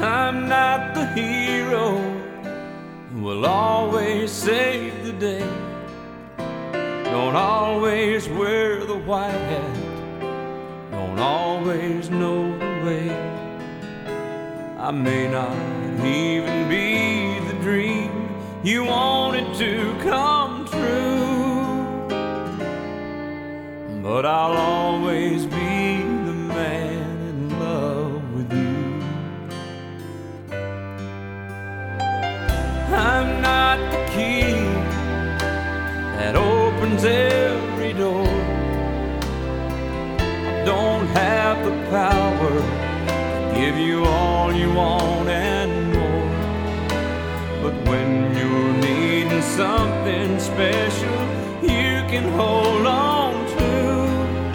I'm not the hero who will always save the day. Don't always wear the white hat, don't always know the way. I may not even be the dream you wanted to come true, but I'll always be the man in love with you. I'm not the key that opens every door. I don't have the power to give you all you want and more, but when you're needing something special you can hold on to,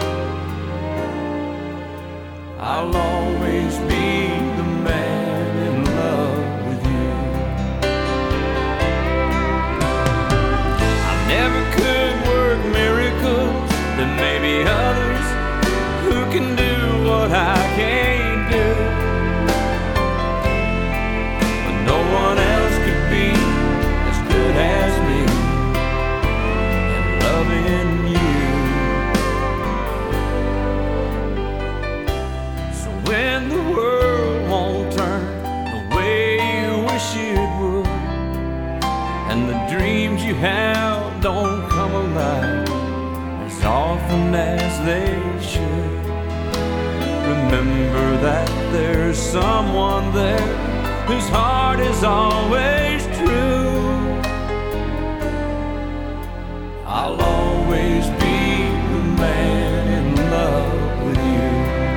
I'll always be the man in love with you. I never could work miracles, there may be others who can do what I can't do, but no one else could be as good as me at loving you. So when the world won't turn the way you wish it would, and the dreams you have don't come alive as often as they should, remember that there's someone there whose heart is always true. I'll always be the man in love with you.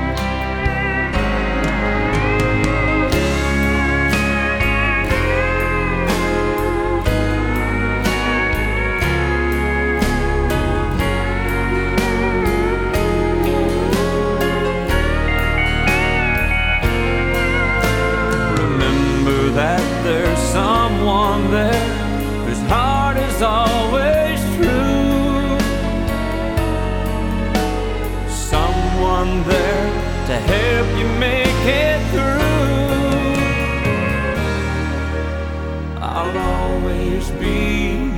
That there's someone there whose heart is always true, someone there to help you make it through. I'll always be